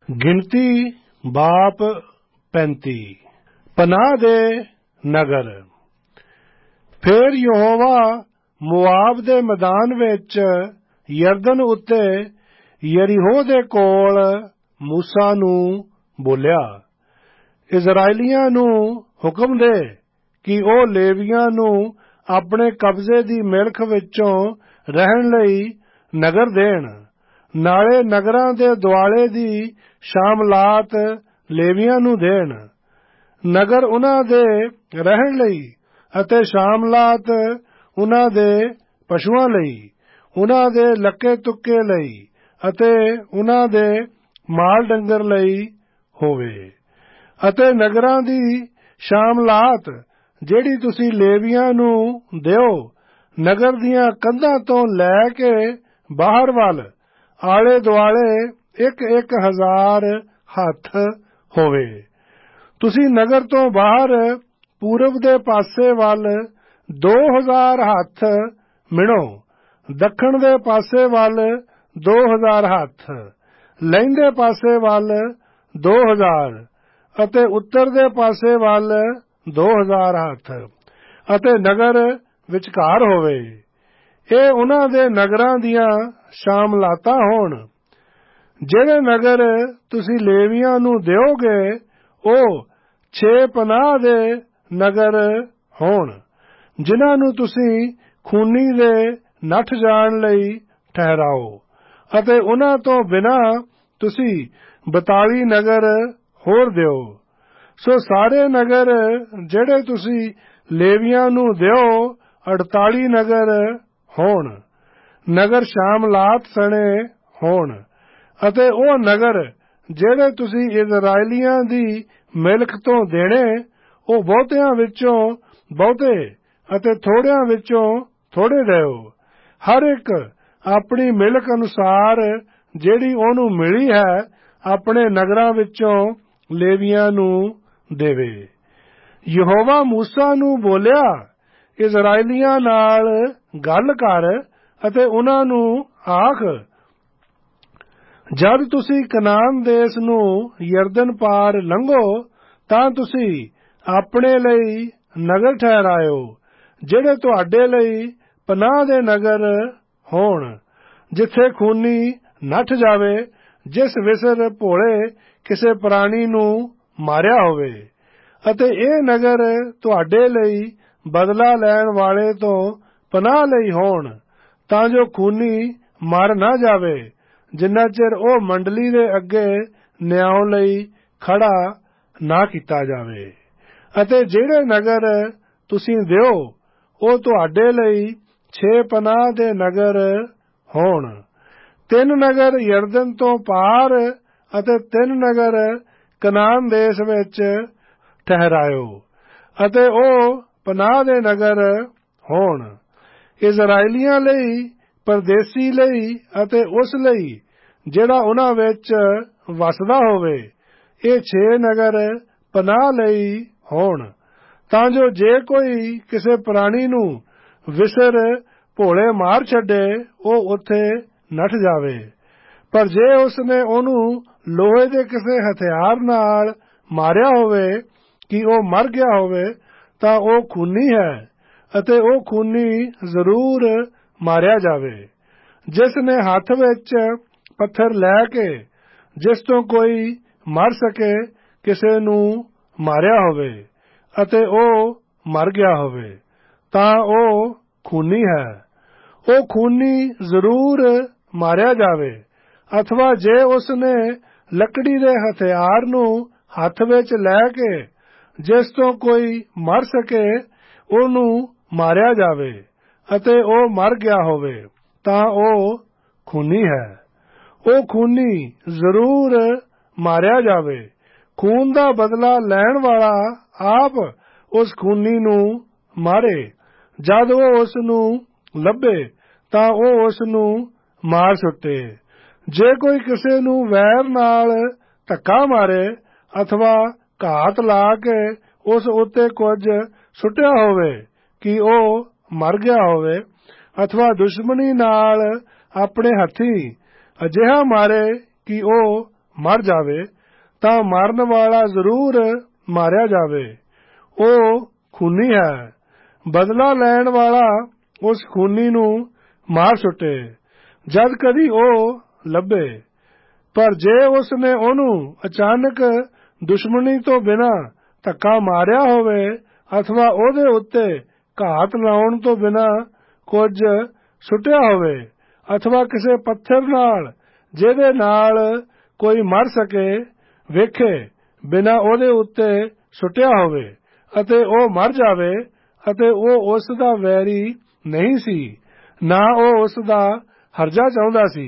ਗਿਣਤੀ ਬਾਪ 35। ਪਨਾਹ ਦੇ ਨਗਰ। ਫੇਰ ਯਹੋਵਾ ਮੁਆਬ ਦੇ ਮੈਦਾਨ ਵਿੱਚ ਯਰਦਨ ਉੱਤੇ ਯਰੀਹੋ ਦੇ ਕੋਲ ਮੂਸਾ ਨੂੰ ਬੋਲਿਆ, ਇਜ਼ਰਾਈਲੀਆਂ ਨੂੰ ਹੁਕਮ ਦੇ ਕਿ ਉਹ ਲੇਵੀਆਂ ਨੂੰ ਆਪਣੇ ਕਬਜ਼ੇ ਦੀ ਮਿਲਕ ਵਿੱਚੋਂ ਰਹਿਣ ਲਈ ਨਗਰ ਦੇਣ, ਨਾਲੇ ਨਗਰਾਂ ਦੇ ਦੁਆਲੇ ਦੀ ਸ਼ਾਮਲਾਤ ਲੇਵੀਆਂ ਨੂੰ ਦੇਣ। ਨਗਰ ਉਹਨਾਂ ਦੇ ਰਹਿਣ ਲਈ ਅਤੇ ਸ਼ਾਮਲਾਤ ਉਹਨਾਂ ਦੇ ਪਸ਼ੂਆਂ ਲਈ, ਉਹਨਾਂ ਦੇ ਲੱਕੇ ਤੁੱਕੇ ਲਈ ਅਤੇ ਉਹਨਾਂ ਦੇ ਮਾਲ ਡੰਗਰ ਲਈ ਹੋਵੇ। ਅਤੇ ਨਗਰਾਂ ਦੀ ਸ਼ਾਮਲਾਤ ਜਿਹੜੀ ਤੁਸੀਂ ਲੇਵੀਆਂ ਨੂੰ ਦਿਓ, ਨਗਰ ਦੀਆਂ ਕੰਧਾਂ ਤੋਂ ਲੈ ਕੇ ਬਾਹਰ ਵੱਲ ਆਲੇ ਦੁਆਲੇ 1,000 ਹੱਥ ਹੋਵੇ। ਤੁਸੀਂ ਨਗਰ ਤੋਂ ਬਾਹਰ ਪੂਰਬ ਦੇ ਪਾਸੇ ਵੱਲ 2,000 ਹੱਥ ਮਿਣੋ, ਦੱਖਣ ਦੇ ਪਾਸੇ ਵੱਲ 2,000 ਹੱਥ, ਲਹਿੰਦੇ ਪਾਸੇ ਵੱਲ 2,000 ਅਤੇ ਉੱਤਰ ਦੇ ਪਾਸੇ ਵੱਲ 2,000 ਹੱਥ, ਅਤੇ ਨਗਰ ਵਿਚਕਾਰ ਹੋਵੇ। ਇਹ ਉਹਨਾਂ ਦੇ ਨਗਰਾਂ ਦੀਆਂ ਸ਼ਾਮਲਾਤਾਂ ਹੋਣ। ਜਿਹੜੇ ਨਗਰ ਤੁਸੀਂ ਲੇਵੀਆਂ ਨੂੰ ਦਿਓਗੇ ਉਹ 6 ਪਨਾਹ ਦੇ ਨਗਰ ਹੋਣ, ਜਿਨ੍ਹਾਂ ਨੂੰ ਤੁਸੀਂ ਖੂਨੀ ਦੇ ਨੱਠ ਜਾਣ ਲਈ ਠਹਿਰਾਓ, ਅਤੇ ਉਹਨਾਂ ਤੋਂ ਬਿਨਾਂ ਤੁਸੀਂ 42 ਨਗਰ ਹੋਰ ਦਿਓ। ਸੋ ਸਾਰੇ ਨਗਰ ਜਿਹੜੇ ਤੁਸੀਂ ਲੇਵੀਆਂ ਨੂੰ ਦਿਓ 48 ਨਗਰ ਹੋਣ, ਨਗਰ ਸ਼ਾਮਲਾਤ ਸਣੇ ਹੋਣ। ਅਤੇ ਉਹ ਨਗਰ ਜਿਹੜੇ ਤੁਸੀਂ ਇਜ਼ਰਾਈਲੀਆਂ ਦੀ ਮਿਲਕ ਤੋਂ ਦੇਣੇ, ਉਹ ਬਹੁਤਿਆਂ ਵਿੱਚੋਂ ਬਹੁਤੇ ਅਤੇ ਥੋੜਿਆਂ ਵਿੱਚੋਂ ਥੋੜੇ ਦਿਓ, ਹਰ ਇੱਕ ਆਪਣੀ ਮਿਲਕ ਅਨੁਸਾਰ ਜਿਹੜੀ ਉਹਨੂੰ ਮਿਲੀ ਹੈ ਆਪਣੇ ਨਗਰਾਂ ਵਿੱਚੋਂ ਲੇਵੀਆਂ ਨੂੰ ਦੇਵੇ। ਯਹੋਵਾ ਮੂਸਾ ਨੂੰ ਬੋਲਿਆ, ਇਜ਼ਰਾਈਲੀਆਂ ਨਾਲ ਗੱਲ ਕਰ ਅਤੇ ਉਹਨਾਂ ਨੂੰ ਆਖ, ਜਦ ਤੁਸੀਂ ਕਨਾਨ ਦੇਸ਼ ਨੂੰ ਯਰਦਨ ਪਾਰ ਲੰਘੋ ਤਾਂ ਤੁਸੀਂ ਆਪਣੇ ਲਈ ਨਗਰ ਠਹਿਰਾਇਓ, ਜਿਹੜੇ ਤੁਹਾਡੇ ਲਈ ਪਨਾਹ ਦੇ ਨਗਰ ਹੋਣ, ਜਿੱਥੇ ਖੂਨੀ ਨੱਠ ਜਾਵੇ, ਜਿਸ ਵਿਸਰ ਭੋਲੇ ਕਿਸੇ ਪ੍ਰਾਣੀ ਨੂੰ ਮਾਰਿਆ ਹੋਵੇ। ਅਤੇ ਇਹ ਨਗਰ ਤੁਹਾਡੇ ਲਈ ਬਦਲਾ ਲੈਣ ਵਾਲੇ ਤੋਂ ਪਨਾਹ ਲਈ ਹੋਣ, ਤਾਂ ਜੋ ਖੂਨੀ ਮਰ ਨਾ ਜਾਵੇ, ਜਿੰਨਾ ਚਿਰ ਉਹ ਮੰਡਲੀ ਦੇ ਅੱਗੇ ਨਿਆਂ ਲਈ ਖੜਾ ਨਾ ਕੀਤਾ ਜਾਵੇ। ਅਤੇ ਜਿਹੜੇ ਨਗਰ ਤੁਸੀਂ ਦਿਓ ਉਹ ਤੁਹਾਡੇ ਲਈ 6 ਪਨਾਹ ਦੇ ਨਗਰ ਹੋਣ। 3 ਨਗਰ ਯਰਦਨ ਤੋਂ ਪਾਰ ਅਤੇ 3 ਨਗਰ ਕਨਾਨ ਦੇਸ਼ ਵਿੱਚ ਠਹਿਰਾਇਓ, ਅਤੇ ਉਹ ਪਨਾਹ ਦੇ ਨਗਰ ਹੋਣ। ਇਜ਼ਰਾਈਲੀਆਂ ਲਈ, ਪਰਦੇਸੀ ਲਈ ਅਤੇ ਉਸ ਲਈ ਜਿਹੜਾ ਉਹਨਾਂ ਵਿੱਚ ਵਸਦਾ ਹੋਵੇ, ਇਹ 6 ਨਗਰ ਪਨਾਹ ਲਈ ਹੋਣ, ਤਾਂ ਜੋ ਜੇ ਕੋਈ ਕਿਸੇ ਪ੍ਰਾਣੀ ਨੂੰ ਵਿਸਰ ਭੋਲੇ ਮਾਰ ਛੱਡੇ ਉਹ ਉੱਥੇ ਨੱਠ ਜਾਵੇ। ਪਰ ਜੇ ਉਸਨੇ ਉਹਨੂੰ ਲੋਹੇ ਦੇ ਕਿਸੇ ਹਥਿਆਰ ਨਾਲ ਮਾਰਿਆ ਹੋਵੇ ਕਿ ਉਹ ਮਰ ਗਿਆ ਹੋਵੇ, ਤਾਂ ਉਹ ਖੂਨੀ ਹੈ ਅਤੇ ਉਹ ਖੂਨੀ ਜ਼ਰੂਰ ਮਾਰਿਆ ਜਾਵੇ। ਜਿਸ ਨੇ ਹੱਥ ਵਿੱਚ ਪੱਥਰ ਲੈ ਕੇ ਜਿਸ ਤੋਂ ਕੋਈ ਮਰ ਸਕੇ ਕਿਸੇ ਨੂੰ ਮਾਰਿਆ ਹੋਵੇ ਅਤੇ ਉਹ ਮਰ ਗਿਆ ਹੋਵੇ, ਤਾਂ ਉਹ ਖੂਨੀ ਹੈ, ਉਹ ਖੂਨੀ ਜ਼ਰੂਰ ਮਾਰਿਆ ਜਾਵੇ। ਅਥਵਾ ਜੇ ਉਸਨੇ ਲੱਕੜੀ ਦੇ ਹਥਿਆਰ ਨੂੰ ਹੱਥ ਵਿੱਚ ਲੈ ਕੇ ਜਿਸ ਤੋਂ ਕੋਈ ਮਰ ਸਕੇ ਉਹਨੂੰ ਮਾਰਿਆ ਜਾਵੇ ਅਤੇ ਉਹ ਮਰ ਗਿਆ ਹੋਵੇ, ਤਾਂ ਉਹ ਖੂਨੀ ਹੈ, ਉਹ ਖੂਨੀ ਜ਼ਰੂਰ ਮਾਰਿਆ ਜਾਵੇ। ਖੂਨ ਦਾ ਬਦਲਾ ਲੈਣ ਵਾਲਾ ਆਪ ਉਸ ਖੂਨੀ ਨੂੰ ਮਾਰੇ। ਜਦ ਉਹ ਉਸ ਨੂੰ ਲੱਭੇ ਤਾਂ ਉਹ ਉਸ ਨੂੰ ਮਾਰ ਸੁੱਟੇ। ਜੇ ਕੋਈ ਕਿਸੇ ਨੂੰ ਵੈਰ ਨਾਲ ਧੱਕਾ ਮਾਰੇ ਅਥਵਾ ਘਾਤ ਲਾ ਕੇ ਉਸ ਉੱਤੇ ਕੁਝ ਸੁੱਟਿਆ ਹੋਵੇ ਕਿ ਉਹ ਮਰ ਗਿਆ ਹੋਵੇ, ਅਥਵਾ ਦੁਸ਼ਮਣੀ ਨਾਲ ਆਪਣੇ ਹੱਥੀਂ ਅਜਿਹਾ ਮਾਰੇ ਕਿ ਉਹ ਮਰ ਜਾਵੇ ਤਾਂ ਮਰਨ ਵਾਲਾ ਜ਼ਰੂਰ ਮਾਰਿਆ ਜਾਵੇ। ਉਹ ਖੂਨੀ ਹੈ। ਬਦਲਾ ਲੈਣ ਵਾਲਾ ਉਸ ਖੂਨੀ ਨੂੰ ਮਾਰ ਸੁੱਟੇ ਜਦ ਕਦੀ ਉਹ ਲੱਭੇ। ਪਰ ਜੇ ਉਸ ਨੇ ਉਹਨੂੰ ਅਚਾਨਕ ਦੁਸ਼ਮਣੀ ਤੋਂ ਬਿਨਾਂ ਧੱਕਾ ਮਾਰਿਆ ਹੋਵੇ ਅਥਵਾ ਉਹਦੇ ਉੱਤੇ ਘਾਤ ਲਾਉਣ ਤੋਂ ਬਿਨਾਂ ਕੁਝ ਸੁੱਟਿਆ ਹੋਵੇ ਅਥਵਾ ਕਿਸੇ ਪੱਥਰ ਨਾਲ ਜਿਹਦੇ ਨਾਲ ਕੋਈ ਮਰ ਸਕੇ ਵੇਖੇ ਬਿਨਾਂ ਉਹਦੇ ਉੱਤੇ ਸੁੱਟਿਆ ਹੋਵੇ ਅਤੇ ਉਹ ਮਰ ਜਾਵੇ ਅਤੇ ਉਹ ਉਸ ਦਾ ਵੈਰੀ ਨਹੀਂ ਸੀ, ਨਾ ਉਹ ਉਸ ਦਾ ਹਰਜਾ ਚਾਹੁੰਦਾ ਸੀ,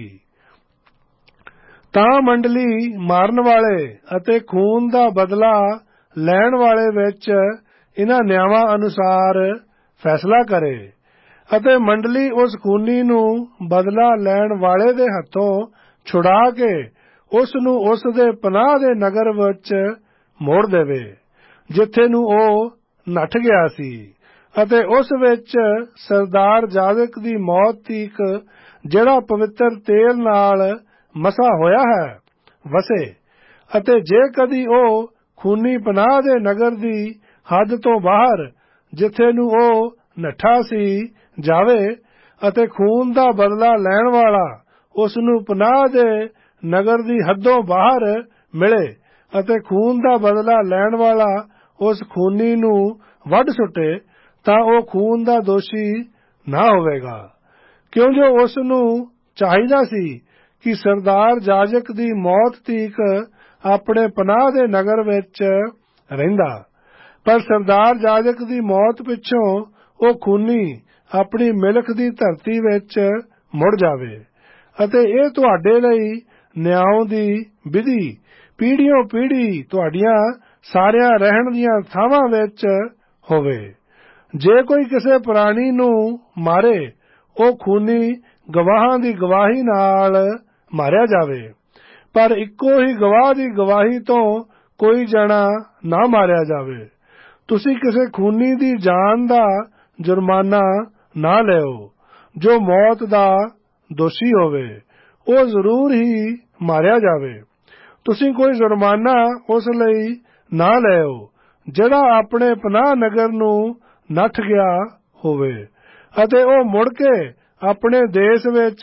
ਤਾਂ ਮੰਡਲੀ ਮਾਰਨ ਵਾਲੇ ਅਤੇ ਖੂਨ ਦਾ ਬਦਲਾ ਲੈਣ ਵਾਲੇ ਵਿੱਚ ਇਹਨਾਂ ਨਿਯਮਾਂ ਅਨੁਸਾਰ ਫੈਸਲਾ ਕਰੇ ਅਤੇ ਮੰਡਲੀ ਉਸ ਖੂਨੀ ਨੂੰ ਬਦਲਾ ਲੈਣ ਵਾਲੇ ਦੇ ਹੱਥੋਂ ਛੁਡਾ ਕੇ ਉਸ ਨੂੰ ਉਸ ਦੇ ਪਨਾਹ ਦੇ ਨਗਰ ਵਿੱਚ ਮੋੜ ਦੇਵੇ ਜਿੱਥੇ ਨੂੰ ਉਹ ਨੱਠ ਗਿਆ ਸੀ, ਅਤੇ ਉਸ ਵਿੱਚ ਸਰਦਾਰ ਜਾਦਕ ਦੀ ਮੌਤ ਤੀਕ ਜਿਹੜਾ ਪਵਿੱਤਰ ਤੇਲ ਨਾਲ ਮਸਾ ਹੋਇਆ ਹੈ ਵਸੇ। ਅਤੇ ਜੇ ਕਦੀ ਉਹ ਖੂਨੀ ਪਨਾਹ ਦੇ ਨਗਰ ਦੀ ਹੱਦ ਤੋਂ ਬਾਹਰ ਜਿੱਥੇ ਨੂੰ ਉਹ ਨੱਠਾ ਸੀ ਜਾਵੇ ਅਤੇ ਖੂਨ ਦਾ ਬਦਲਾ ਲੈਣ ਵਾਲਾ ਉਸ ਨੂੰ ਪਨਾਹ ਦੇ ਨਗਰ ਦੀ ਹੱਦੋਂ ਬਾਹਰ ਮਿਲੇ ਅਤੇ ਖੂਨ ਦਾ ਬਦਲਾ ਲੈਣ ਵਾਲਾ ਉਸ ਖੂਨੀ ਨੂੰ ਵੱਢ ਸੁੱਟੇ ਤਾਂ ਉਹ ਖੂਨ ਦਾ ਦੋਸ਼ੀ ਨਾ ਹੋਵੇਗਾ, ਕਿਉਂ ਜੋ ਉਸ ਨੂੰ ਚਾਹੀਦਾ ਸੀ ਕਿ ਸਰਦਾਰ ਜਾਜਕ ਦੀ ਮੌਤ ਤੀਕ ਆਪਣੇ ਪਨਾਹ ਦੇ ਨਗਰ ਵਿੱਚ ਰਹਿੰਦਾ। ਪਰ ਸਰਦਾਰ ਜਾਜਕ ਦੀ ਮੌਤ ਪਿੱਛੋਂ ਉਹ ਖੂਨੀ ਆਪਣੀ ਮਿਲਕ ਦੀ ਧਰਤੀ ਵਿੱਚ ਮੁੜ ਜਾਵੇ ਅਤੇ ਇਹ ਤੁਹਾਡੇ ਲਈ ਨਿਆਂ ਦੀ ਵਿਧੀ ਪੀੜ੍ਹੀਓਂ ਪੀੜ੍ਹੀ ਤੁਹਾਡੀਆਂ ਸਾਰਿਆਂ ਰਹਿਣ ਦੀਆਂ ਥਾਵਾਂ ਵਿੱਚ ਹੋਵੇ। ਜੇ ਕੋਈ ਕਿਸੇ ਪ੍ਰਾਣੀ ਨੂੰ ਮਾਰੇ ਉਹ ਖੂਨੀ ਗਵਾਹਾਂ ਦੀ ਗਵਾਹੀ ਨਾਲ ਮਾਰਿਆ ਜਾਵੇ, ਪਰ ਇੱਕੋ ਹੀ ਗਵਾਹ ਦੀ ਗਵਾਹੀ ਤੋਂ ਕੋਈ ਜਣਾ ਨਾ ਮਾਰਿਆ ਜਾਵੇ। ਤੁਸੀਂ ਕਿਸੇ ਖੂਨੀ ਦੀ ਜਾਨ ਦਾ ਜੁਰਮਾਨਾ ਨਾ ਲਿਓ। ਜੋ ਮੌਤ ਦਾ ਦੋਸ਼ੀ ਹੋਵੇ ਉਹ ਜ਼ਰੂਰ ਹੀ ਮਾਰਿਆ ਜਾਵੇ। ਤੁਸੀਂ ਕੋਈ ਜੁਰਮਾਨਾ ਉਸ ਲਈ ਨਾ ਲਿਓ ਜਿਹੜਾ ਆਪਣੇ ਪਨਾਹ ਨਗਰ ਨੂੰ ਨੱਠ ਗਿਆ ਹੋਵੇ ਅਤੇ ਉਹ ਮੁੜ ਕੇ ਆਪਣੇ ਦੇਸ਼ ਵਿੱਚ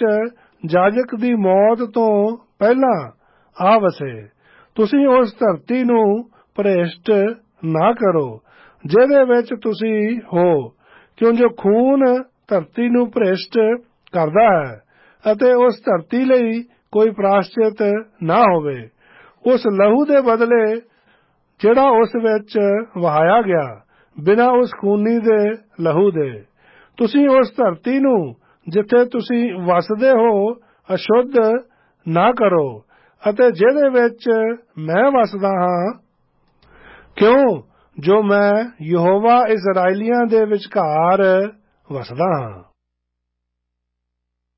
ਜਾਜਕ ਦੀ ਮੌਤ ਤੋਂ ਪਹਿਲਾਂ ਆ ਵਸੇ। ਤੁਸੀਂ ਉਸ ਧਰਤੀ ਨੂੰ ਭ੍ਰਿਸ਼ਟ ਨਾ ਕਰੋ ਜਿਹਦੇ ਵਿੱਚ ਤੁਸੀਂ ਹੋ, ਕਿਉਂ ਜੋ ਖੂਨ ਧਰਤੀ ਨੂੰ ਭ੍ਰਿਸ਼ਟ ਕਰਦਾ ਹੈ ਅਤੇ ਉਸ ਧਰਤੀ ਲਈ ਕੋਈ ਪ੍ਰਾਸ਼ਚਿਤ ਨਾ ਹੋਵੇ ਉਸ ਲਹੂ ਦੇ ਬਦਲੇ ਜਿਹੜਾ ਉਸ ਵਿੱਚ ਵਹਾਇਆ ਗਿਆ ਬਿਨਾਂ ਉਸ ਖੂਨੀ ਦੇ ਲਹੂ ਦੇ। ਤੁਸੀਂ ਉਸ ਧਰਤੀ ਨੂੰ ਜਿੱਥੇ ਤੁਸੀਂ ਵਸਦੇ ਹੋ ਅਸ਼ੁੱਧ ਨਾ ਕਰੋ ਅਤੇ ਜਿਹਦੇ ਵਿੱਚ ਮੈਂ ਵਸਦਾ ਹਾਂ, ਕਿਉਂ ਜੋ ਮੈਂ ਯਹੋਵਾ ਇਸਰਾਏਲੀਆਂ ਦੇ ਵਿਚਕਾਰ ਵਸਦਾ ਹਾਂ।